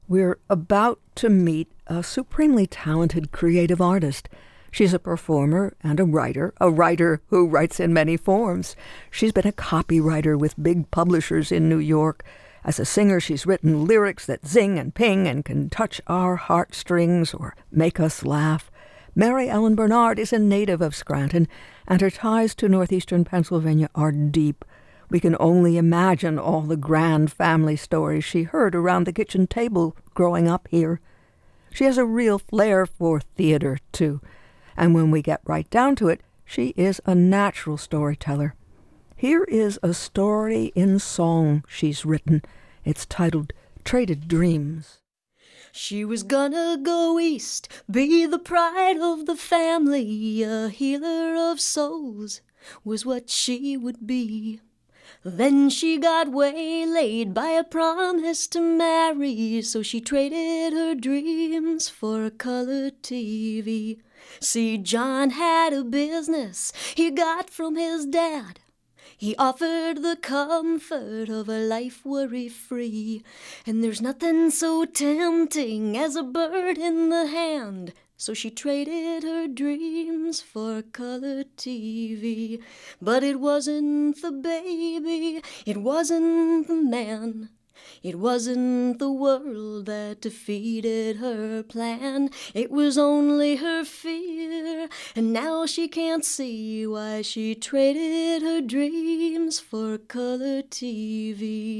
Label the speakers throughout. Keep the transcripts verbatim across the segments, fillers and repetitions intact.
Speaker 1: We're about to meet a supremely talented creative artist. She's a performer and a writer, a writer who writes in many forms. She's been a copywriter with big publishers in New York. As a singer, she's written lyrics that zing and ping and can touch our heartstrings or make us laugh. Mary Ellen Bernard is a native of Scranton, and her ties to northeastern Pennsylvania are deep. We can only imagine all the grand family stories she heard around the kitchen table growing up here. She has a real flair for theater, too. And when we get right down to it, she is a natural storyteller. Here is a story in song she's written. It's titled Traded Dreams.
Speaker 2: She was gonna go east, be the pride of the family, a healer of souls was what she would be. Then she got waylaid by a promise to marry, so she traded her dreams for a color T V. See, John had a business he got from his dad. He offered the comfort of a life worry-free, and there's nothing so tempting as a bird in the hand. So she traded her dreams for color T V. But it wasn't the baby, it wasn't the man, it wasn't the world that defeated her plan. It was only her fear, and now she can't see why she traded her dreams for color T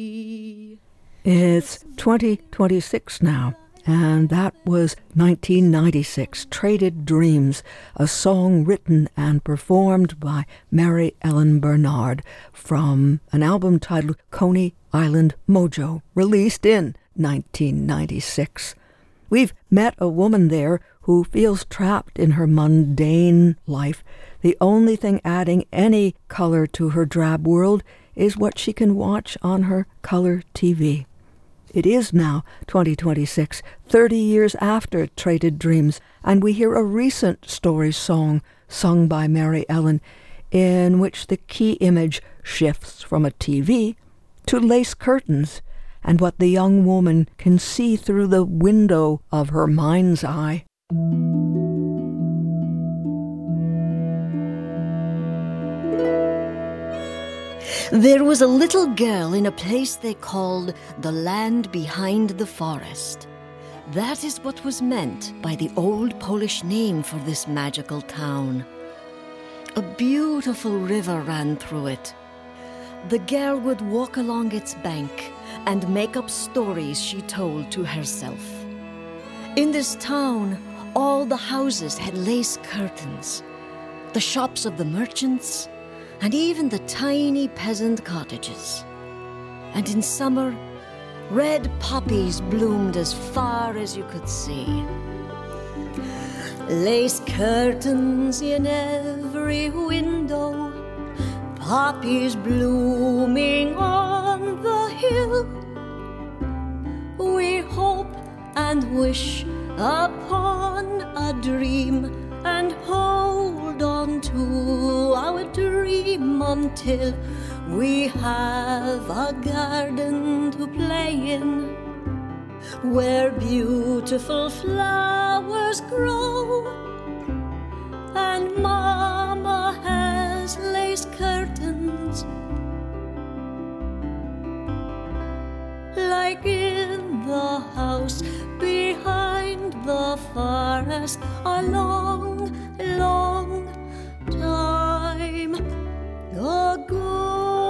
Speaker 2: V.
Speaker 1: It's twenty twenty-six now. And that was nineteen ninety-six, Traded Dreams, a song written and performed by Mary Ellen Bernard from an album titled Coney Island Mojo, released in nineteen ninety-six. We've met a woman there who feels trapped in her mundane life. The only thing adding any color to her drab world is what she can watch on her color T V. It is now twenty twenty-six, thirty years after Traded Dreams, and we hear a recent story song sung by Mary Ellen in which the key image shifts from a T V to lace curtains and what the young woman can see through the window of her mind's eye.
Speaker 2: There was a little girl in a place they called the land behind the forest. That is what was meant by the old Polish name for this magical town. A beautiful river ran through it. The girl would walk along its bank and make up stories she told to herself. In this town, all the houses had lace curtains, the shops of the merchants, and even the tiny peasant cottages. And in summer, red poppies bloomed as far as you could see. Lace curtains in every window, poppies blooming on the hill. We hope and wish upon a dream and hold on to our dream until we have a garden to play in, where beautiful flowers grow, and Mama has lace curtains like in the house behind the forest a long, long time ago.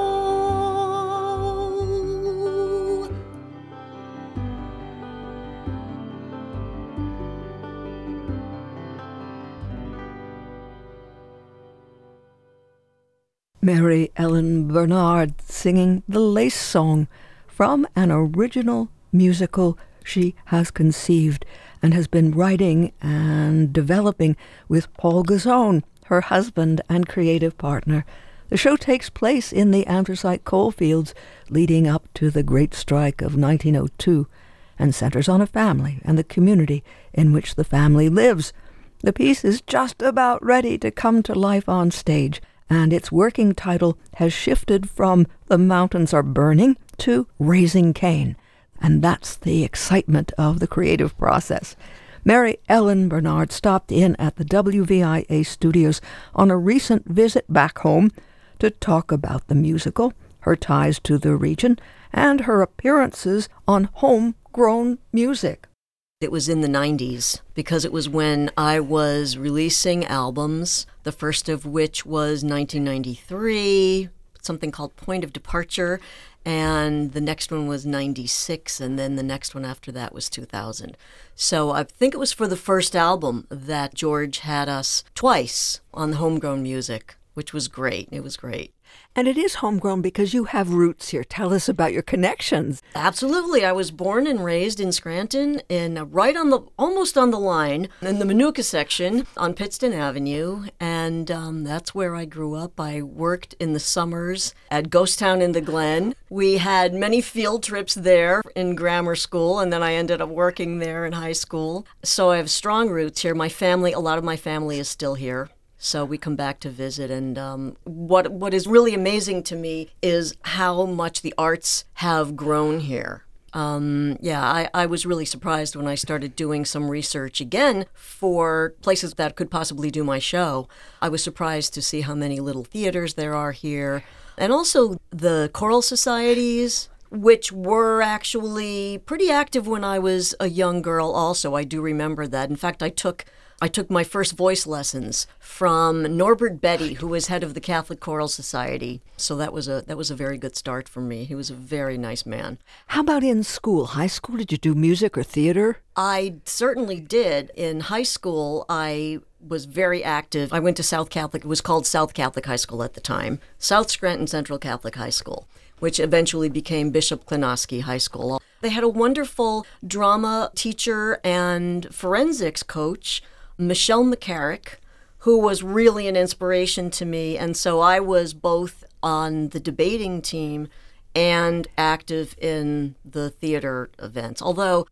Speaker 1: Mary Ellen Bernard singing the Lace Song from an original musical she has conceived and has been writing and developing with Paul Gazzone, her husband and creative partner. The show takes place in the anthracite coalfields leading up to the Great Strike of nineteen oh two and centers on a family and the community in which the family lives. The piece is just about ready to come to life on stage, and its working title has shifted from The Mountains Are Burning to Raising Cain. And that's the excitement of the creative process. Mary Ellen Bernard stopped in at the W V I A studios on a recent visit back home to talk about the musical, her ties to the region, and her appearances on homegrown music.
Speaker 2: It was in the nineties, because it was when I was releasing albums, the first of which was nineteen ninety-three, something called Point of Departure, and the next one was ninety-six, and then the next one after that was two thousand. So I think it was for the first album that George had us twice on the homegrown music, which was great. It was great.
Speaker 1: And it is homegrown because you have roots here. Tell us about your connections.
Speaker 2: Absolutely. I was born and raised in Scranton, in uh, right on the, almost on the line, in the Minooka section on Pittston Avenue. And um, that's where I grew up. I worked in the summers at Ghost Town in the Glen. We had many field trips there in grammar school, and then I ended up working there in high school. So I have strong roots here. My family, a lot of my family is still here. So we come back to visit, and um, what what is really amazing to me is how much the arts have grown here. Um, yeah, I, I was really surprised when I started doing some research again for places that could possibly do my show. I was surprised to see how many little theaters there are here, and also the choral societies, which were actually pretty active when I was a young girl also. I do remember that. In fact, I took I took my first voice lessons from Norbert Betty, who was head of the Catholic Choral Society. So that was a that was a very good start for me. He was a very nice man.
Speaker 1: How about in school? High school, did you do music or theater?
Speaker 2: I certainly did. In high school, I was very active. I went to South Catholic. It was called South Catholic High School at the time. South Scranton Central Catholic High School, which eventually became Bishop Klinoski High School. They had a wonderful drama teacher and forensics coach, Michelle McCarrick, who was really an inspiration to me. And so I was both on the debating team and active in the theater events. Although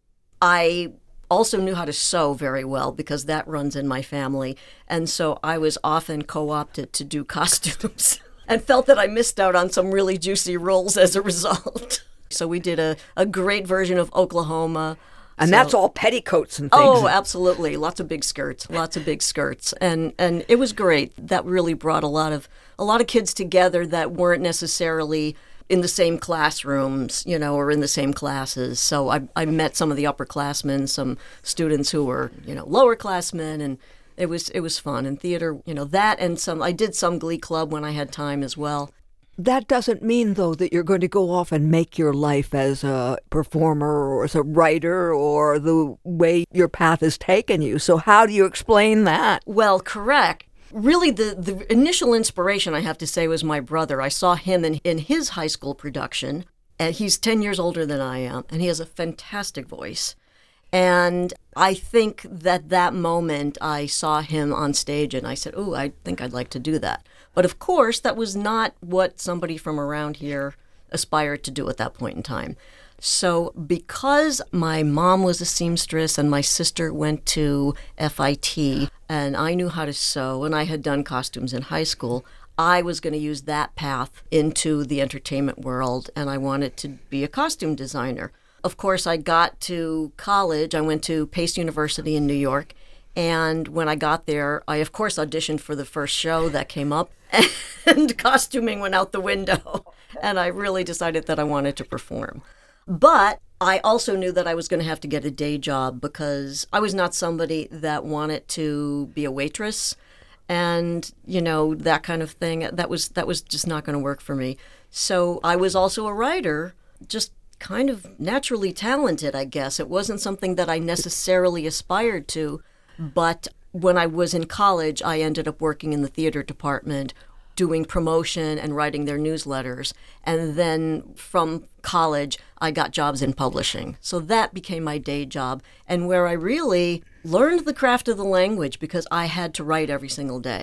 Speaker 2: I also knew how to sew very well because that runs in my family. And so I was often co-opted to do costumes and felt that I missed out on some really juicy roles as a result. So we did a, a great version of Oklahoma.
Speaker 1: And
Speaker 2: So-
Speaker 1: that's all petticoats and things.
Speaker 2: Oh, absolutely. Lots of big skirts, lots of big skirts. And and it was great. That really brought a lot of a lot of kids together that weren't necessarily in the same classrooms, you know, or in the same classes. So I I met some of the upperclassmen, some students who were, you know, lowerclassmen, and it was it was fun. And theater, you know, that and some I did some glee club when I had time as well.
Speaker 1: That doesn't mean, though, that you're going to go off and make your life as a performer or as a writer or the way your path has taken you. So how do you explain that?
Speaker 2: Well, correct. Really, the, the initial inspiration, I have to say, was my brother. I saw him in, in his high school production, and he's ten years older than I am, and he has a fantastic voice. And I think that that moment I saw him on stage and I said, oh, I think I'd like to do that. But of course, that was not what somebody from around here aspired to do at that point in time. So because my mom was a seamstress and my sister went to F I T and I knew how to sew and I had done costumes in high school, I was going to use that path into the entertainment world, and I wanted to be a costume designer. Of course, I got to college. I went to Pace University in New York. And when I got there, I, of course, auditioned for the first show that came up. And costuming went out the window. And I really decided that I wanted to perform. But I also knew that I was going to have to get a day job because I was not somebody that wanted to be a waitress. And, you know, that kind of thing. That was, that was just not going to work for me. So I was also a writer, just kind of naturally talented, I guess. It wasn't something that I necessarily aspired to, but when I was in college, I ended up working in the theater department, doing promotion and writing their newsletters. And then from college, I got jobs in publishing. So that became my day job, and where I really learned the craft of the language because I had to write every single day.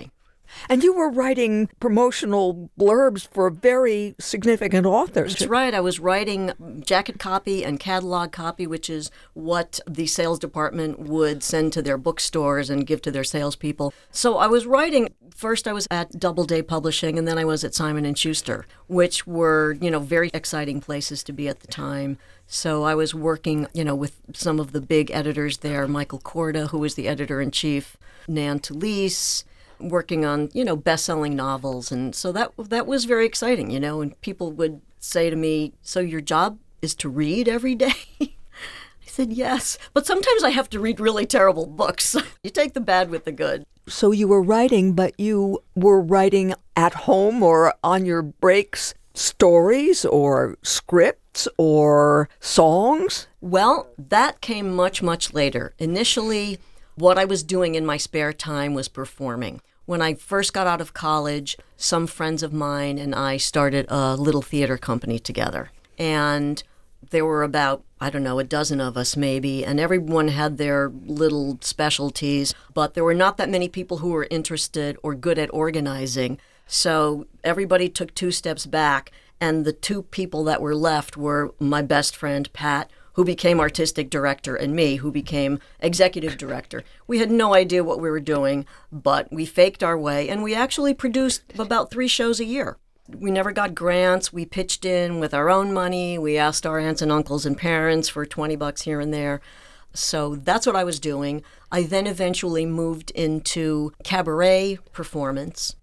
Speaker 1: And you were writing promotional blurbs for very significant authors.
Speaker 2: That's right. I was writing jacket copy and catalog copy, which is what the sales department would send to their bookstores and give to their salespeople. So I was writing. First, I was at Doubleday Publishing, and then I was at Simon and Schuster, which were, you know, very exciting places to be at the time. So I was working, you know, with some of the big editors there, Michael Korda, who was the editor-in-chief, Nan Talese, working on, you know, best-selling novels. And so that that was very exciting, you know, and people would say to me, so your job is to read every day? I said, yes. But sometimes I have to read really terrible books. You take the bad with the good.
Speaker 1: So you were writing, but you were writing at home or on your breaks, stories or scripts or songs?
Speaker 2: Well, that came much, much later. Initially, what I was doing in my spare time was performing. When I first got out of college, some friends of mine and I started a little theater company together. And there were about, I don't know, a dozen of us maybe, and everyone had their little specialties, but there were not that many people who were interested or good at organizing. So everybody took two steps back, and the two people that were left were my best friend, Pat, who became artistic director, and me, who became executive director. We had no idea what we were doing, but we faked our way, and we actually produced about three shows a year. We never got grants. We pitched in with our own money. We asked our aunts and uncles and parents for twenty bucks here and there. So that's what I was doing. I then eventually moved into cabaret performance.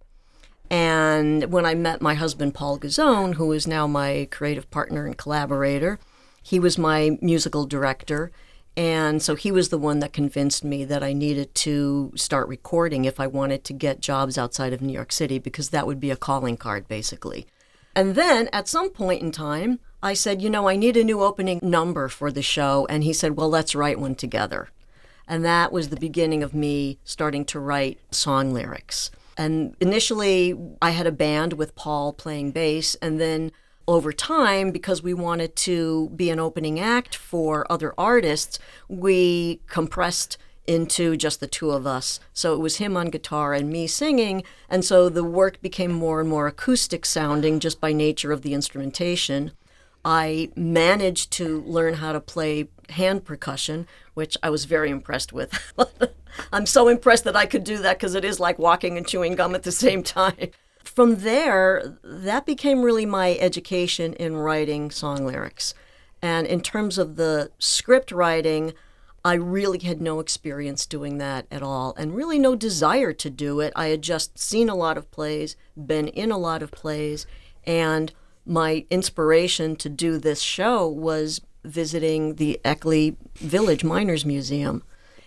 Speaker 2: And when I met my husband, Paul Gazzone, who is now my creative partner and collaborator, he was my musical director. And so he was the one that convinced me that I needed to start recording if I wanted to get jobs outside of New York City, because that would be a calling card, basically. And then at some point in time, I said, you know, I need a new opening number for the show. And he said, well, let's write one together. And that was the beginning of me starting to write song lyrics. And initially, I had a band with Paul playing bass, and then over time, because we wanted to be an opening act for other artists, we compressed into just the two of us. So it was him on guitar and me singing, and so the work became more and more acoustic sounding just by nature of the instrumentation. I managed to learn how to play hand percussion, which I was very impressed with. I'm so impressed that I could do that, because it is like walking and chewing gum at the same time. From there, that became really my education in writing song lyrics. And in terms of the script writing, I really had no experience doing that at all, and really no desire to do it. I had just seen a lot of plays, been in a lot of plays, and my inspiration to do this show was visiting the Eckley Village Miners Museum.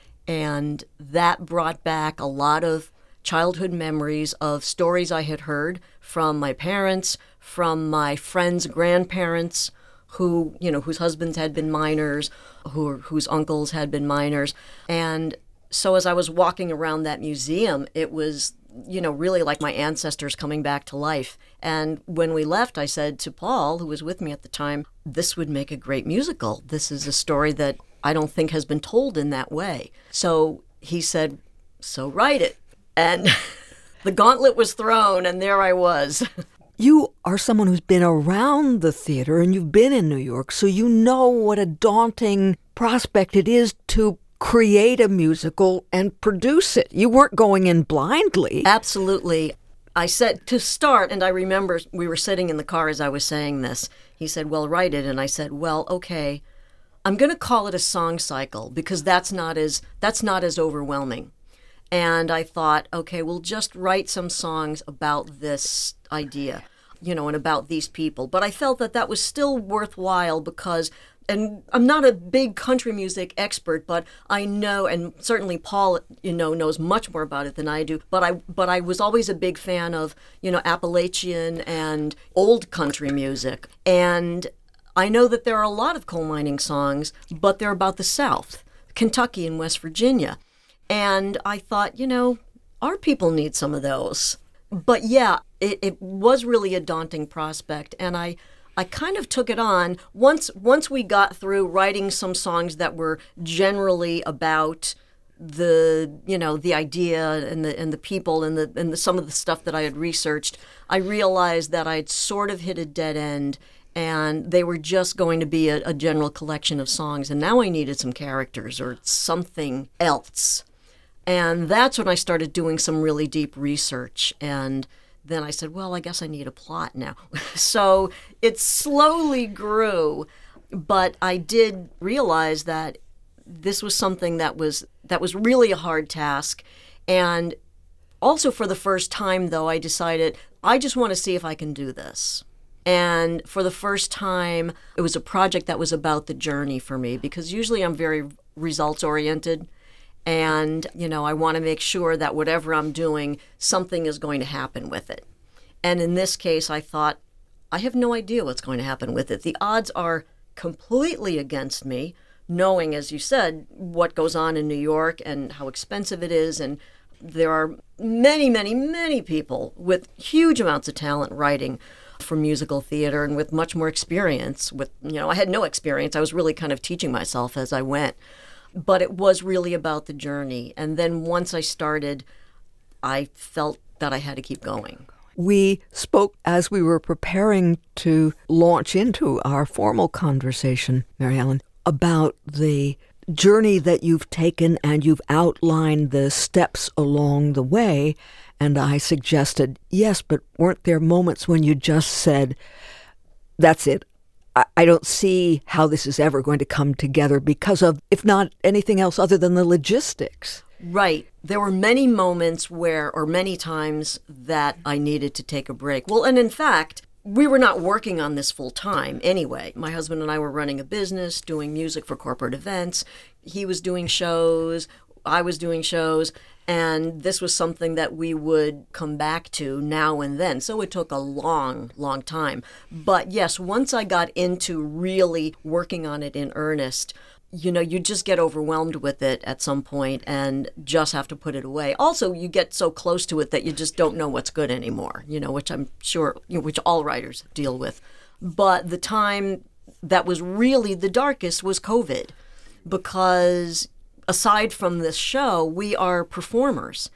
Speaker 2: And that brought back a lot of childhood memories of stories I had heard from my parents, from my friends' grandparents, who, you know, whose husbands had been miners, who, whose uncles had been miners. And so as I was walking around that museum, it was, you know, really like my ancestors coming back to life. And when we left, I said to Paul, who was with me at the time, this would make a great musical. This is a story that I don't think has been told in that way. So he said, so write it. And the gauntlet was thrown, and there I was.
Speaker 1: You are someone who's been around the theater, and you've been in New York, so you know what a daunting prospect it is to create a musical and produce it. You weren't going in blindly.
Speaker 2: Absolutely. I said to start, and I remember we were sitting in the car as I was saying this. He said, well, write it. And I said, well, okay, I'm going to call it a song cycle, because that's not as that's not as overwhelming. And I thought, okay, we'll just write some songs about this idea, you know, and about these people. But I felt that that was still worthwhile because, and I'm not a big country music expert, but I know, and certainly Paul, you know, knows much more about it than I do. But I, but I was always a big fan of, you know, Appalachian and old country music. And I know that there are a lot of coal mining songs, but they're about the South, Kentucky and West Virginia. And I thought, you know, our people need some of those. But yeah, it, it was really a daunting prospect. And I, I kind of took it on once once we got through writing some songs that were generally about the, you know, the idea and the and the people and the and the, some of the stuff that I had researched, I realized that I'd sort of hit a dead end, and they were just going to be a, a general collection of songs. And now I needed some characters or something else. And that's when I started doing some really deep research. And then I said, well, I guess I need a plot now. So it slowly grew, but I did realize that this was something that was that was really a hard task. And also for the first time, though, I decided I just want to see if I can do this. And for the first time, it was a project that was about the journey for me, because usually I'm very results oriented. And, you know, I want to make sure that whatever I'm doing, something is going to happen with it. And in this case, I thought, I have no idea what's going to happen with it. The odds are completely against me, knowing, as you said, what goes on in New York and how expensive it is. And there are many, many, many people with huge amounts of talent writing for musical theater and with much more experience. With, you know, I had no experience. I was really kind of teaching myself as I went. But it was really about the journey. And then once I started, I felt that I had to keep going.
Speaker 1: We spoke as we were preparing to launch into our formal conversation, Mary Ellen, about the journey that you've taken, and you've outlined the steps along the way. And I suggested, yes, but weren't there moments when you just said, that's it? I don't see how this is ever going to come together because of, if not anything else other than the logistics.
Speaker 2: Right. There were many moments where, or many times that I needed to take a break. Well, and in fact, we were not working on this full time anyway. My husband and I were running a business, doing music for corporate events. He was doing shows. I was doing shows. And this was something that we would come back to now and then. So it took a long, long time. But yes, once I got into really working on it in earnest, you know, you just get overwhelmed with it at some point and just have to put it away. Also, you get so close to it that you just don't know what's good anymore, you know, which I'm sure, you know, which all writers deal with. But the time that was really the darkest was COVID, because aside from this show, we are performers.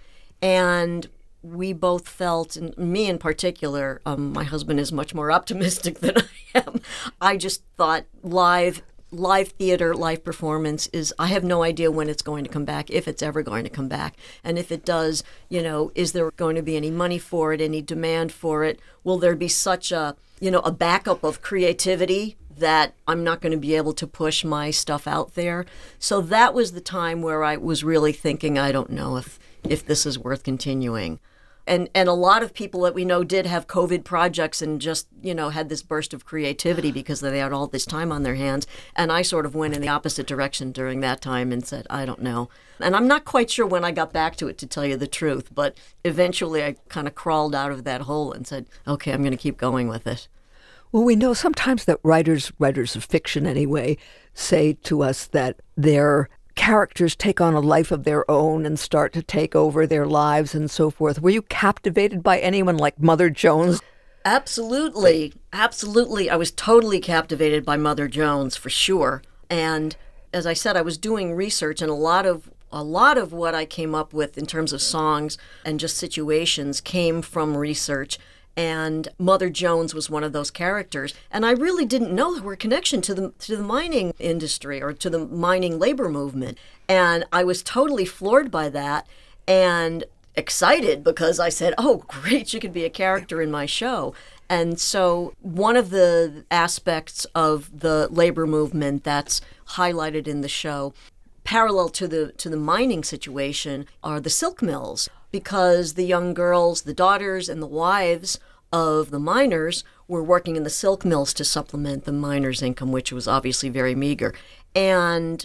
Speaker 2: And we both felt, and me in particular, um, my husband is much more optimistic than I am. I just thought live live theater, live performance is, I have no idea when it's going to come back, if it's ever going to come back. And if it does, you know, is there going to be any money for it, any demand for it? Will there be such a, you know, a backup of creativity that I'm not going to be able to push my stuff out there? So that was the time where I was really thinking, I don't know if, if this is worth continuing. And and a lot of people that we know did have COVID projects and just, you know, had this burst of creativity because they had all this time on their hands. And I sort of went in the opposite direction during that time and said, I don't know. And I'm not quite sure when I got back to it, to tell you the truth. But eventually I kind of crawled out of that hole and said, okay, I'm going to keep going with it.
Speaker 1: Well, we know sometimes that writers, writers of fiction anyway, say to us that their characters take on a life of their own and start to take over their lives and so forth. Were you captivated by anyone like Mother Jones?
Speaker 2: Absolutely. Absolutely. I was totally captivated by Mother Jones, for sure. And as I said, I was doing research, and a lot of a lot of what I came up with in terms of songs and just situations came from research. And Mother Jones was one of those characters. And I really didn't know her connection to the to the mining industry or to the mining labor movement. And I was totally floored by that and excited, because I said, oh, great, she could be a character in my show. And so one of the aspects of the labor movement that's highlighted in the show, parallel to the to the mining situation, are the silk mills. Because the young girls, the daughters and the wives of the miners were working in the silk mills to supplement the miners' income, which was obviously very meager. And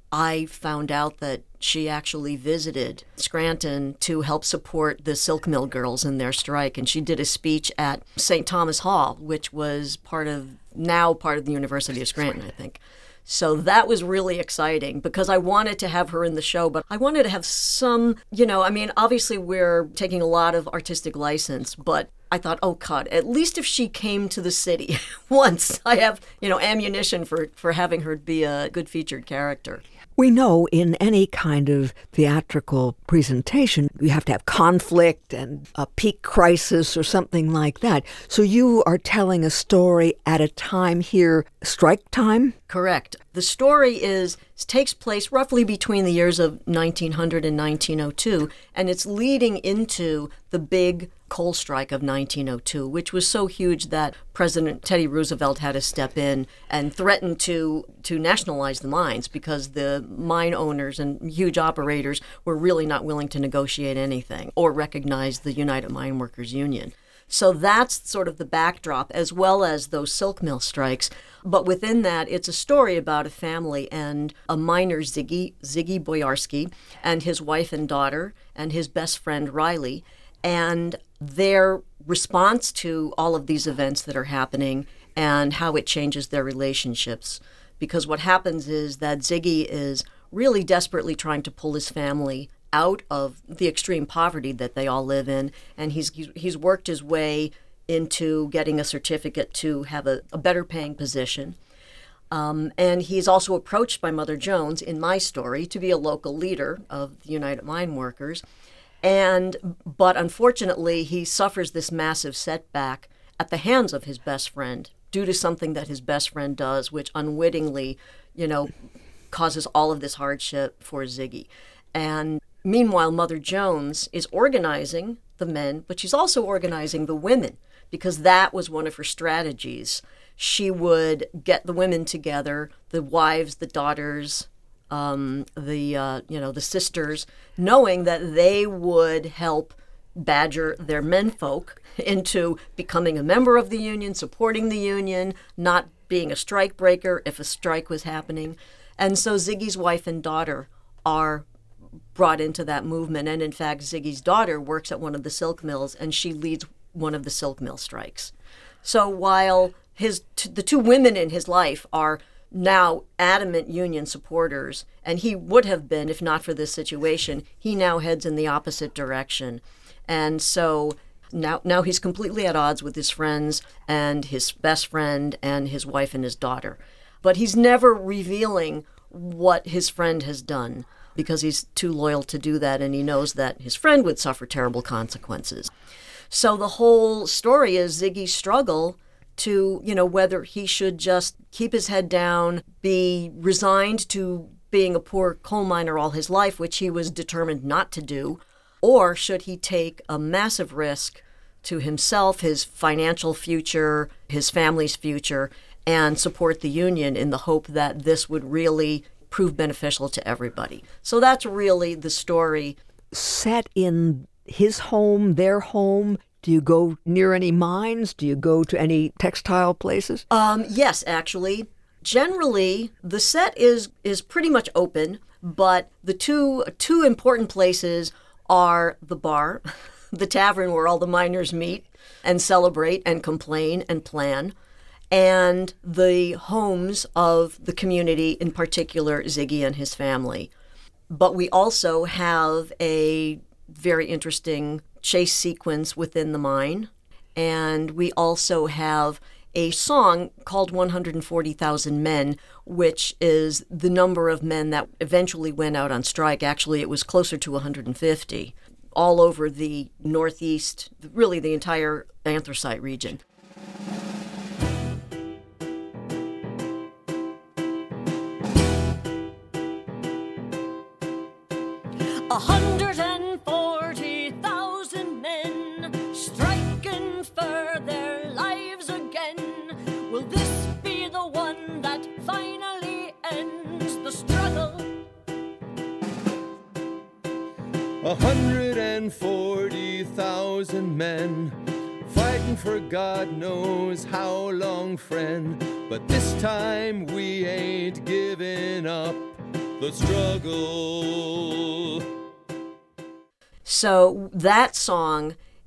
Speaker 2: I found out that she actually visited Scranton to help support the silk mill girls in their strike. And she did a speech at Saint Thomas Hall, which was part of, now part of the University of Scranton, I think. So that was really exciting, because I wanted to have her in the show, but I wanted to have some, you know, I mean, obviously we're taking a lot of artistic license, but I thought, oh, God, at least if she came to the city once, I have, you know, ammunition for, for having her be a good featured character.
Speaker 1: We know in any kind of theatrical presentation, you have to have conflict and a peak crisis or something like that. So you are telling a story at a time here, strike time?
Speaker 2: Correct. The story is takes place roughly between the years of nineteen hundred and nineteen oh two, and it's leading into the big coal strike of nineteen oh two, which was so huge that President Teddy Roosevelt had to step in and threaten to, to nationalize the mines because the mine owners and huge operators were really not willing to negotiate anything or recognize the United Mine Workers Union. So that's sort of the backdrop, as well as those silk mill strikes. But within that, it's a story about a family and a miner, Ziggy, Ziggy Boyarsky, and his wife and daughter, and his best friend, Riley, and their response to all of these events that are happening and how it changes their relationships. Because what happens is that Ziggy is really desperately trying to pull his family out of the extreme poverty that they all live in, and he's he's worked his way into getting a certificate to have a, a better paying position. Um, and he's also approached by Mother Jones in my story to be a local leader of the United Mine Workers. And but unfortunately, he suffers this massive setback at the hands of his best friend due to something that his best friend does, which unwittingly, you know, causes all of this hardship for Ziggy. And meanwhile, Mother Jones is organizing the men, but she's also organizing the women, because that was one of her strategies. She would get the women together, the wives, the daughters, um, the uh, you know the sisters, knowing that they would help badger their menfolk into becoming a member of the union, supporting the union, not being a strike breaker if a strike was happening. And so Ziggy's wife and daughter are brought into that movement. And in fact, Ziggy's daughter works at one of the silk mills, and she leads one of the silk mill strikes. So while his t- the two women in his life are now adamant union supporters, and he would have been if not for this situation, he now heads in the opposite direction. And so now now he's completely at odds with his friends and his best friend and his wife and his daughter. But he's never revealing what his friend has done, because he's too loyal to do that, and he knows that his friend would suffer terrible consequences. So the whole story is Ziggy's struggle to, you know, whether he should just keep his head down, be resigned to being a poor coal miner all his life, which he was determined not to do, or should he take a massive risk to himself, his financial future, his family's future, and support the union in the hope that this would really prove beneficial to everybody. So that's really the story.
Speaker 1: Set in his home, their home? Do you go near any mines? Do you go to any textile places?
Speaker 2: Um, yes, actually. Generally, the set is is pretty much open, but the two two important places are the bar, the tavern where all the miners meet and celebrate and complain and plan, and the homes of the community, in particular Ziggy and his family. But we also have a very interesting chase sequence within the mine, and we also have a song called one hundred forty thousand Men, which is the number of men that eventually went out on strike. Actually, it was closer to one hundred fifty, all over the Northeast, really the entire anthracite region. A hundred and forty thousand men striking for their lives again. Will this be the one that finally ends the struggle?
Speaker 3: A hundred and forty thousand men fighting for God knows how long, friend. But this time we ain't giving up the struggle.
Speaker 2: So that song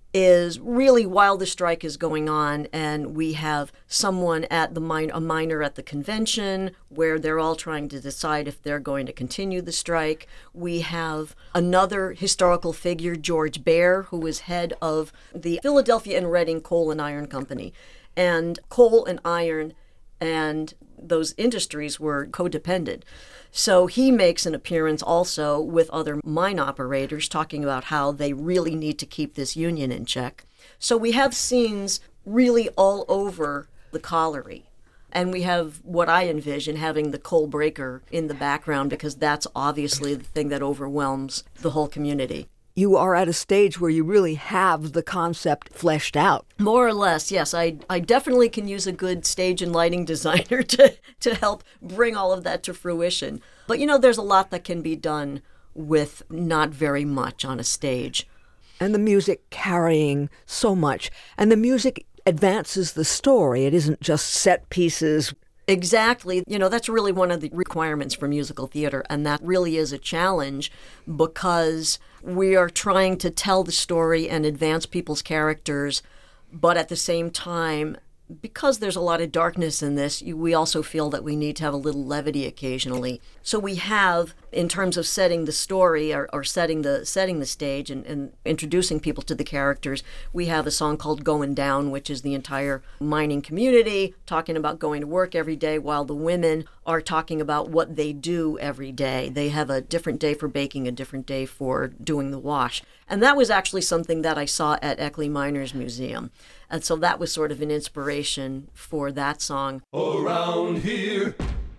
Speaker 2: is really while the strike is going on, and we have someone at the mine, a miner at the convention, where they're all trying to decide if they're going to continue the strike. We have another historical figure, George Baer, who was head of the Philadelphia and Reading Coal and Iron Company. And coal and iron and those industries were codependent. So he makes an appearance also with other mine operators talking about how they really need to keep this union in check. So we have scenes really all over the colliery. And we have what I envision having the coal breaker in the background, because that's obviously the thing that overwhelms the whole community.
Speaker 1: You are at a stage where you really have the concept fleshed out.
Speaker 2: More or less, yes. I I definitely can use a good stage and lighting designer to, to help bring all of that to fruition. But, you know, there's a lot that can be done with not very much on a stage.
Speaker 1: And the music carrying so much. And the music advances the story. It isn't just set pieces.
Speaker 2: Exactly. You know, that's really one of the requirements for musical theater, and that really is a challenge because we are trying to tell the story and advance people's characters, but at the same time, because there's a lot of darkness in this, we also feel that we need to have a little levity occasionally. So we have, in terms of setting the story or, or setting the setting the stage and, and introducing people to the characters, we have a song called Going Down, which is the entire mining community talking about going to work every day, while the women are talking about what they do every day. They have a different day for baking, a different day for doing the wash. And that was actually something that I saw at Eckley Miners Museum. And so that was sort of an inspiration for that song.
Speaker 3: Around here,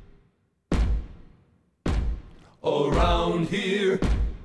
Speaker 3: around here,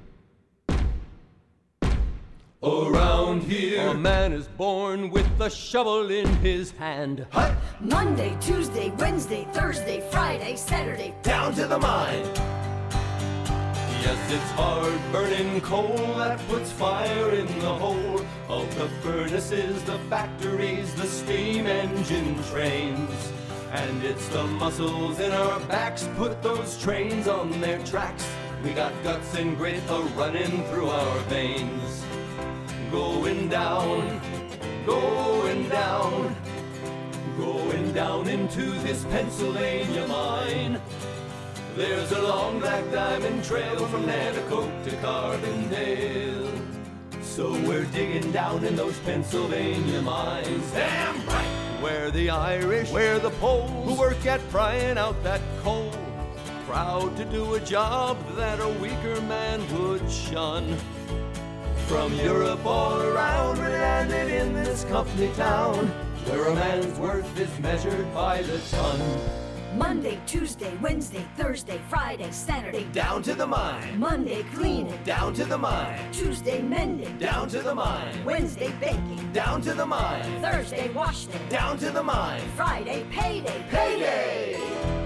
Speaker 3: around here, a man is born with a shovel in his hand. Hi.
Speaker 4: Monday, Tuesday, Wednesday, Thursday, Friday, Saturday,
Speaker 3: Down to the mine. Yes, it's hard burning coal that puts fire in the hole of the furnaces, the factories, the steam engine trains. And it's the muscles in our backs put those trains on their tracks. We got guts and grit a-running through our veins. Going down, going down, going down into this Pennsylvania mine. There's a long black diamond trail from Nanticoke to Carbondale. So we're digging down in those Pennsylvania mines. Damn right! Where the Irish, where the Poles, who work at prying out that coal. Proud to do a job that a weaker man would shun. From Europe all around, we landed in this company town, where a man's worth is measured by the ton.
Speaker 4: Monday, Tuesday, Wednesday, Thursday, Friday, Saturday,
Speaker 3: Down to the mine.
Speaker 4: Monday, cleaning,
Speaker 3: Down to the mine.
Speaker 4: Tuesday, mending,
Speaker 3: Down to the mine.
Speaker 4: Wednesday, baking,
Speaker 3: Down to the mine.
Speaker 4: Thursday, wash day,
Speaker 3: Down to the mine.
Speaker 4: Friday, payday,
Speaker 3: Payday!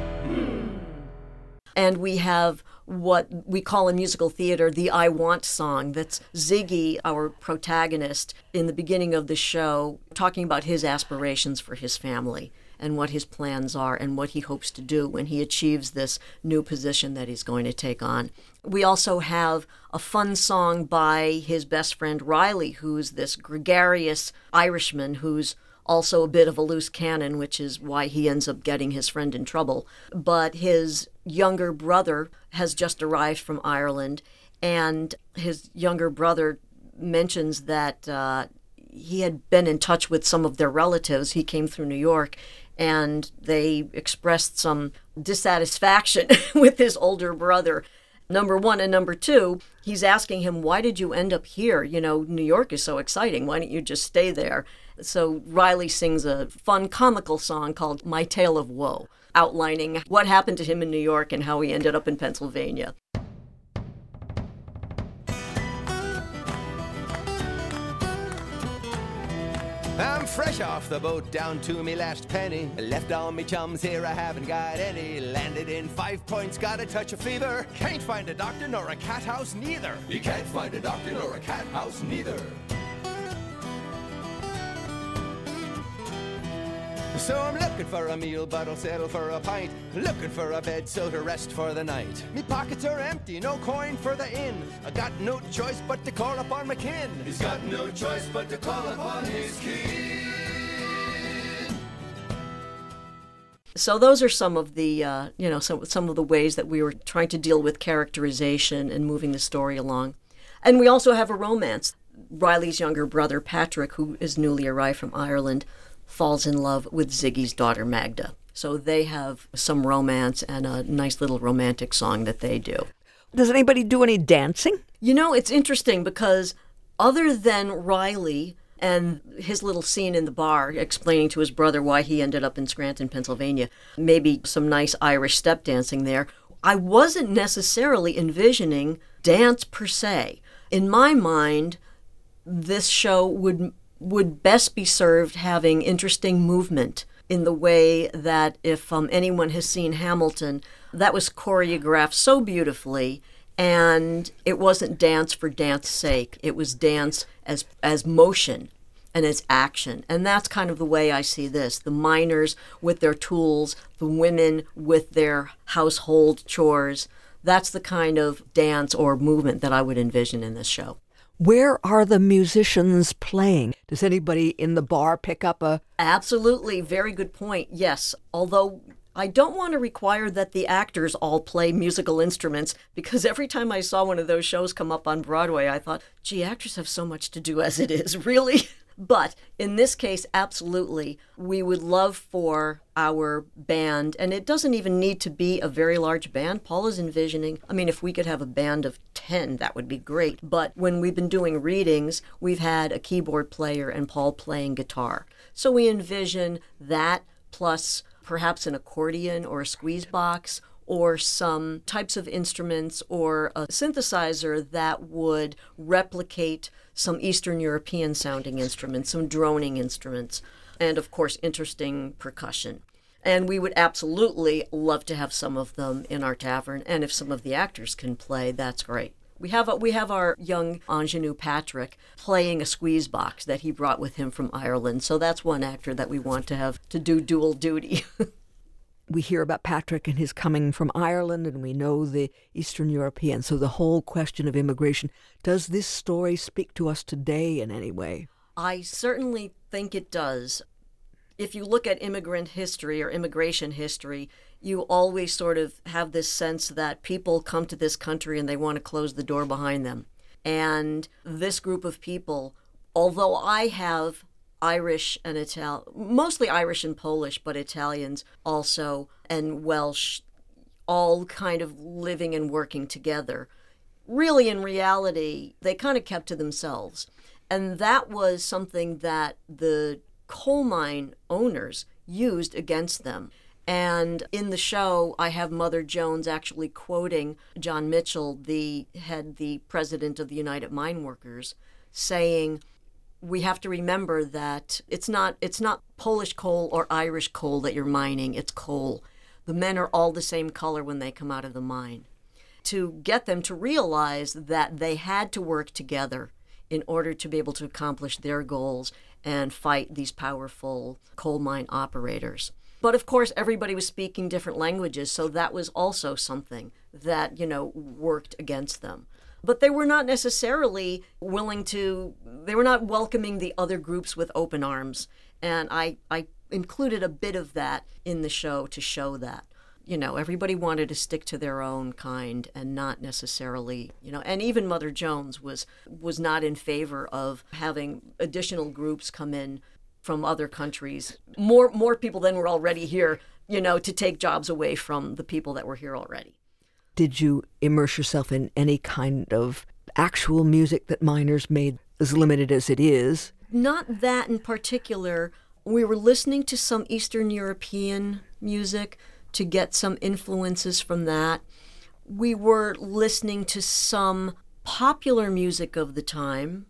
Speaker 2: And we have what we call in musical theater the I Want song. That's Ziggy, our protagonist, in the beginning of the show, talking about his aspirations for his family and what his plans are and what he hopes to do when he achieves this new position that he's going to take on. We also have a fun song by his best friend Riley, who's this gregarious Irishman who's also a bit of a loose cannon, which is why he ends up getting his friend in trouble. But his younger brother has just arrived from Ireland, and his younger brother mentions that uh, he had been in touch with some of their relatives. He came through New York, and they expressed some dissatisfaction with his older brother. Number one, and number two, he's asking him, why did you end up here? You know, New York is so exciting. Why don't you just stay there? So Riley sings a fun comical song called My Tale of Woe, outlining what happened to him in New York and how he ended up in Pennsylvania.
Speaker 3: I'm fresh off the boat, down to me last penny. Left all me chums here, I haven't got any. Landed in Five Points, got a touch of fever. Can't find a doctor nor a cat house neither. You can't find a doctor nor a cat house neither. So I'm looking for a meal, but I'll settle for a pint. Looking for a bed, so to rest for the night. Me pockets are empty, no coin for the inn. I got no choice but to call upon my kin. He's got no choice but to call upon his kin.
Speaker 2: So those are some of the, uh, you know, some some of the ways that we were trying to deal with characterization and moving the story along. And we also have a romance. Riley's younger brother, Patrick, who is newly arrived from Ireland, falls in love with Ziggy's daughter, Magda. So they have some romance and a nice little romantic song that they do.
Speaker 1: Does anybody do any dancing?
Speaker 2: You know, it's interesting because other than Riley and his little scene in the bar explaining to his brother why he ended up in Scranton, Pennsylvania, maybe some nice Irish step dancing there, I wasn't necessarily envisioning dance per se. In my mind, this show would would best be served having interesting movement in the way that if um, anyone has seen Hamilton, that was choreographed so beautifully, and it wasn't dance for dance's sake. It was dance as as motion and as action. And that's kind of the way I see this. The miners with their tools, the women with their household chores. That's the kind of dance or movement that I would envision in this show.
Speaker 1: Where are the musicians playing? Does anybody in the bar pick up a...
Speaker 2: Absolutely. Very good point. Yes. Although I don't want to require that the actors all play musical instruments, because every time I saw one of those shows come up on Broadway, I thought, gee, actors have so much to do as it is, really? But in this case, absolutely, we would love for our band, and it doesn't even need to be a very large band. Paul is envisioning, I mean, if we could have a band of ten, that would be great. But when we've been doing readings, we've had a keyboard player and Paul playing guitar. So we envision that plus perhaps an accordion or a squeeze box or some types of instruments or a synthesizer that would replicate some Eastern European sounding instruments, some droning instruments, and of course interesting percussion. And we would absolutely love to have some of them in our tavern, and if some of the actors can play, that's great. We have a, we have our young ingenue Patrick playing a squeeze box that he brought with him from Ireland, so that's one actor that we want to have to do dual duty.
Speaker 1: We hear about Patrick and his coming from Ireland, and we know the Eastern European. So the whole question of immigration, does this story speak to us today in any way?
Speaker 2: I certainly think it does. If you look at immigrant history or immigration history, you always sort of have this sense that people come to this country and they want to close the door behind them. And this group of people, although I have Irish and Italian, mostly Irish and Polish, but Italians also, and Welsh, all kind of living and working together. Really, in reality, they kind of kept to themselves. And that was something that the coal mine owners used against them. And in the show, I have Mother Jones actually quoting John Mitchell, the head, the president of the United Mine Workers, saying, we have to remember that it's not it's not Polish coal or Irish coal that you're mining, it's coal. The men are all the same color when they come out of the mine. To get them to realize that they had to work together in order to be able to accomplish their goals and fight these powerful coal mine operators. But of course, everybody was speaking different languages, so that was also something that, you know, worked against them. But they were not necessarily willing to, they were not welcoming the other groups with open arms. And I, I included a bit of that in the show to show that. You know, everybody wanted to stick to their own kind and not necessarily, you know, and even Mother Jones was was not in favor of having additional groups come in from other countries, more more people than were already here, you know, to take jobs away from the people that were here already.
Speaker 1: Did you immerse yourself in any kind of actual music that miners made, as limited as it is?
Speaker 2: Not that in particular. We were listening to some Eastern European music to get some influences from that. We were listening to some popular music of the time,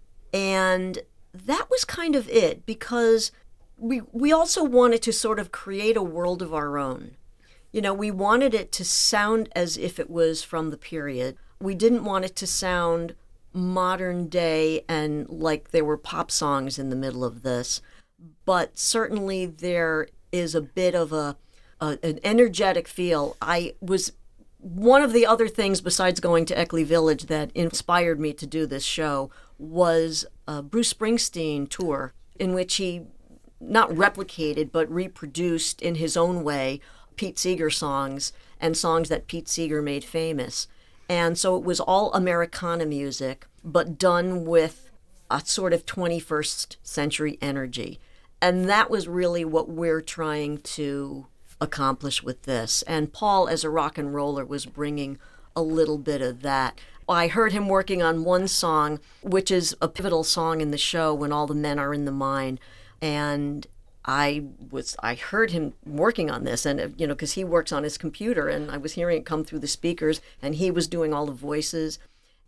Speaker 2: and that was kind of it, because we we also wanted to sort of create a world of our own. You know, we wanted it to sound as if it was from the period. We didn't want it to sound modern day and like there were pop songs in the middle of this. But certainly there is a bit of a, a an energetic feel. I was one of the other things besides going to Eckley Village that inspired me to do this show was a Bruce Springsteen tour in which he not replicated but reproduced in his own way Pete Seeger songs and songs that Pete Seeger made famous. And so it was all Americana music, but done with a sort of twenty-first century energy. And that was really what we're trying to accomplish with this. And Paul, as a rock and roller, was bringing a little bit of that. I heard him working on one song, which is a pivotal song in the show, When All the Men Are in the Mine. And I was, I heard him working on this, and you know, because he works on his computer, and I was hearing it come through the speakers, and he was doing all the voices.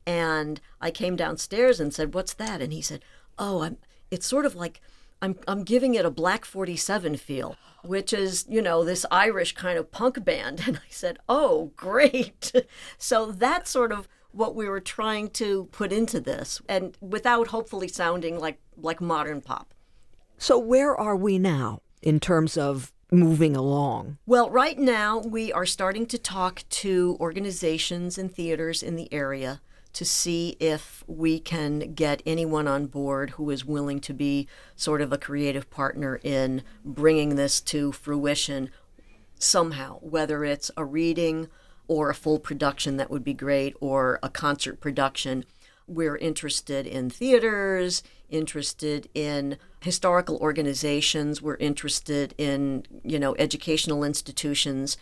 Speaker 2: And I came downstairs and said, "What's that?" And he said, "Oh, I'm. It's sort of like I'm. I'm giving it a Black forty-seven feel, which is, you know, this Irish kind of punk band." And I said, "Oh, great!" So that's sort of what we were trying to put into this, and without hopefully sounding like like modern pop.
Speaker 1: So where are we now in terms of moving along?
Speaker 2: Well, right now we are starting to talk to organizations and theaters in the area to see if we can get anyone on board who is willing to be sort of a creative partner in bringing this to fruition somehow, whether it's a reading or a full production, that would be great, or a concert production. We're interested in theaters, interested in historical organizations, we're interested in, you know, educational institutions.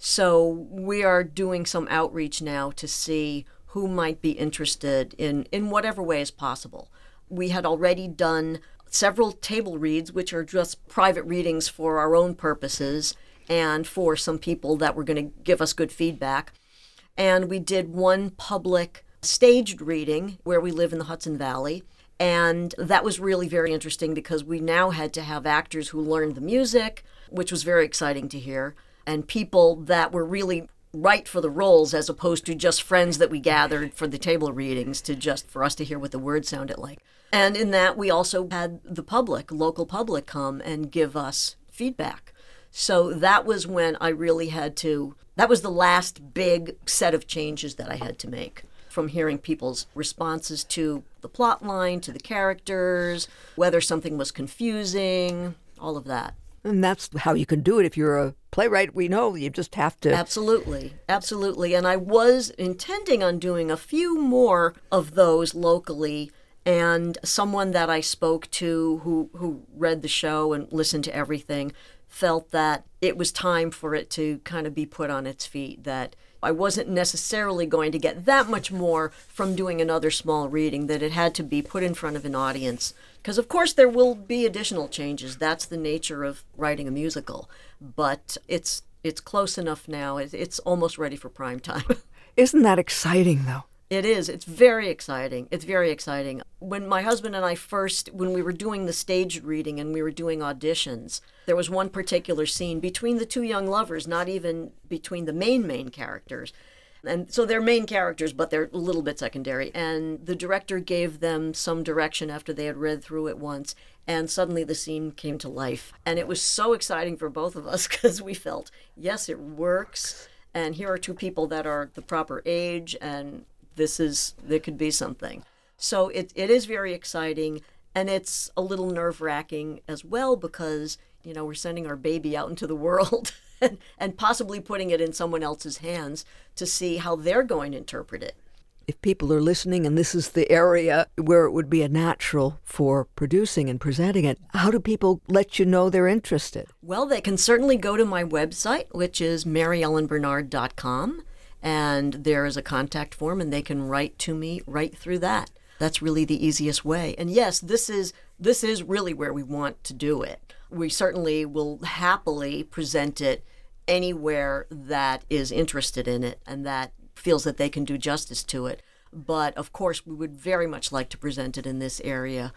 Speaker 2: So we are doing some outreach now to see who might be interested in, in whatever way is possible. We had already done several table reads, which are just private readings for our own purposes and for some people that were going to give us good feedback. And we did one public staged reading where we live in the Hudson Valley. And that was really very interesting because we now had to have actors who learned the music, which was very exciting to hear, and people that were really right for the roles as opposed to just friends that we gathered for the table readings to just for us to hear what the words sounded like. And in that, we also had the public, local public, come and give us feedback. So that was when I really had to, that was the last big set of changes that I had to make. From hearing people's responses to the plot line, to the characters, whether something was confusing, all of that.
Speaker 1: And that's how you can do it. If you're a playwright, we know you just have to.
Speaker 2: Absolutely. Absolutely. And I was intending on doing a few more of those locally. And someone that I spoke to who, who read the show and listened to everything felt that it was time for it to kind of be put on its feet, that I wasn't necessarily going to get that much more from doing another small reading, that it had to be put in front of an audience. Because, of course, there will be additional changes. That's the nature of writing a musical. But it's it's close enough now. It's almost ready for prime time.
Speaker 1: Isn't that exciting, though?
Speaker 2: It is. It's very exciting. It's very exciting. When my husband and I first, when we were doing the staged reading and we were doing auditions, there was one particular scene between the two young lovers, not even between the main, main characters. And so they're main characters, but they're a little bit secondary. And the director gave them some direction after they had read through it once. And suddenly the scene came to life. And it was so exciting for both of us because we felt, yes, it works. And here are two people that are the proper age, and this is, there could be something. So it it is very exciting, and it's a little nerve-wracking as well because, you know, we're sending our baby out into the world and, and possibly putting it in someone else's hands to see how they're going to interpret it.
Speaker 1: If people are listening and this is the area where it would be a natural for producing and presenting it, how do people let you know they're interested?
Speaker 2: Well, they can certainly go to my website, which is mary ellen bernard dot com. And there is a contact form, and they can write to me right through that. That's really the easiest way. And yes, this is this is really where we want to do it. We certainly will happily present it anywhere that is interested in it and that feels that they can do justice to it. But of course, we would very much like to present it in this area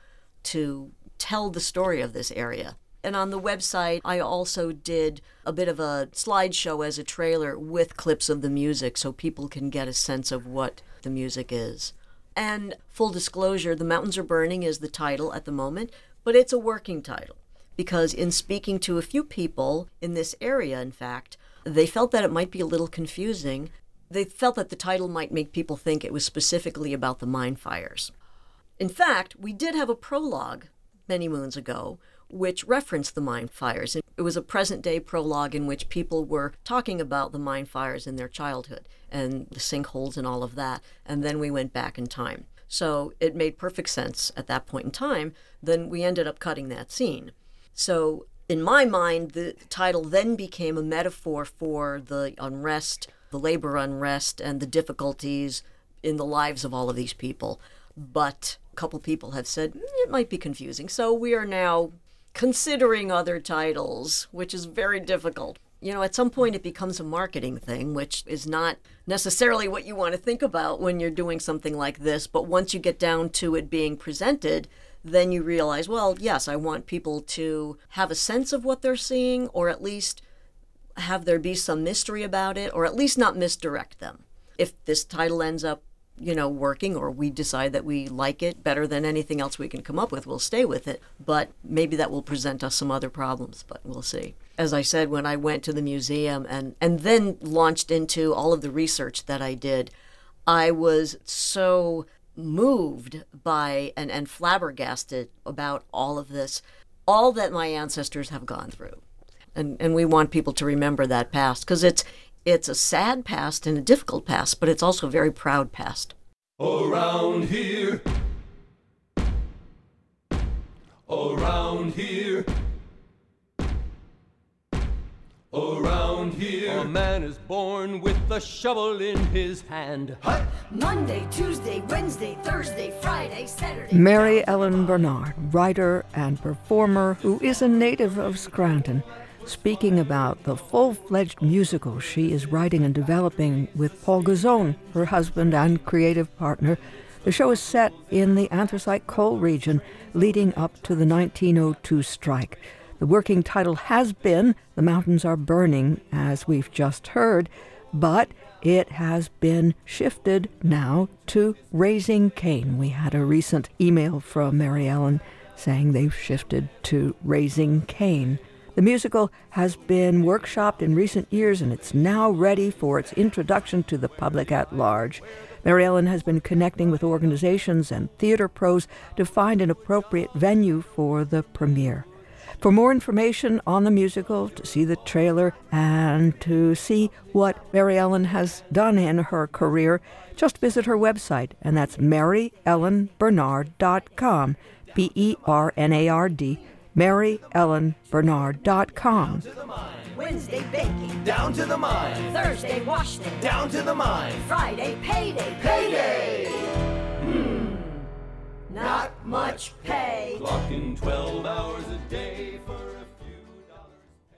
Speaker 2: to tell the story of this area. And on the website, I also did a bit of a slideshow as a trailer with clips of the music so people can get a sense of what the music is. And full disclosure, The Mountains Are Burning is the title at the moment, but it's a working title because in speaking to a few people in this area, in fact, they felt that it might be a little confusing. They felt that the title might make people think it was specifically about the mine fires. In fact, we did have a prologue many moons ago which referenced the mine fires. It was a present-day prologue in which people were talking about the mine fires in their childhood and the sinkholes and all of that, and then we went back in time. So it made perfect sense at that point in time. Then we ended up cutting that scene. So in my mind, the title then became a metaphor for the unrest, the labor unrest, and the difficulties in the lives of all of these people. But a couple people have said, mm, it might be confusing. So we are now considering other titles, which is very difficult. You know, at some point it becomes a marketing thing, which is not necessarily what you want to think about when you're doing something like this. But once you get down to it being presented, then you realize, well, yes, I want people to have a sense of what they're seeing, or at least have there be some mystery about it, or at least not misdirect them. If this title ends up, you know, working, or we decide that we like it better than anything else we can come up with, we'll stay with it. But maybe that will present us some other problems, but we'll see. As I said, when I went to the museum and, and then launched into all of the research that I did, I was so moved by and, and flabbergasted about all of this, all that my ancestors have gone through. And and we want people to remember that past, because it's it's a sad past and a difficult past, but it's also a very proud past.
Speaker 3: Around here, around here, around here, a man is born with a shovel in his hand.
Speaker 4: Monday, Tuesday, Wednesday, Thursday, Friday, Saturday.
Speaker 1: Mary Ellen Bernard, writer and performer who is a native of Scranton, speaking about the full-fledged musical she is writing and developing with Paul Gazzone, her husband and creative partner. The show is set in the anthracite coal region leading up to the nineteen oh two strike. The working title has been The Mountains Are Burning, as we've just heard, but it has been shifted now to Raising Cain. We had a recent email from Mary Ellen saying they've shifted to Raising Cain. The musical has been workshopped in recent years, and it's now ready for its introduction to the public at large. Mary Ellen has been connecting with organizations and theater pros to find an appropriate venue for the premiere. For more information on the musical, to see the trailer, and to see what Mary Ellen has done in her career, just visit her website, and that's mary ellen bernard dot com, B E R N A R D, mary ellen bernard dot com.
Speaker 4: Wednesday baking,
Speaker 3: Down to the mine,
Speaker 4: Thursday wash day,
Speaker 3: down to the mine,
Speaker 4: Friday payday,
Speaker 3: payday!
Speaker 4: not much pay.
Speaker 3: Clocking twelve hours a